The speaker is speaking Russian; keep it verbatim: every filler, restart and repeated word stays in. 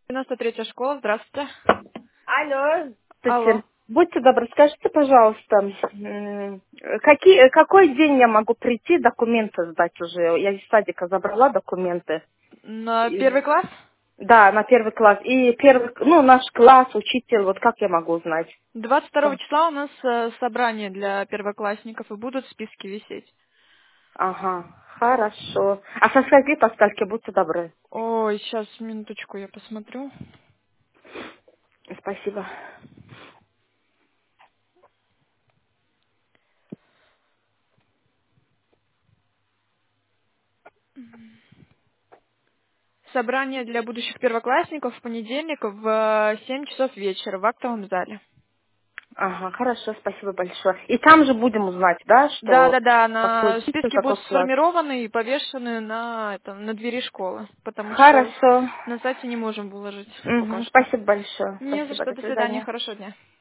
девяносто третья школа, здравствуйте. Алло, Алло. здравствуйте. Будьте добры, скажите, пожалуйста, м, какие, какой день я могу прийти, документы сдать уже? Я из садика забрала документы. На И- первый класс? да, на первый класс. И первый, ну, наш класс, учитель, вот как я могу узнать? двадцать второго Что? числа у нас э, собрание для первоклассников, и будут списки висеть. Ага, хорошо. А со скольки по скольки, будьте добры. Ой, сейчас, минуточку, я посмотрю. Спасибо. Собрание для будущих первоклассников в понедельник в э, семь часов вечера в актовом зале. Ага, хорошо, спасибо большое. И там же будем узнать, да, что Да-да-да, какой на учитель, списки будут какой класс? сформированы и повешены на, этом, на двери школы, потому что Хорошо. на сайте не можем выложить пока Мгм. что. Спасибо большое. Не за Спасибо. что, До до свидания, свидания. хорошего дня.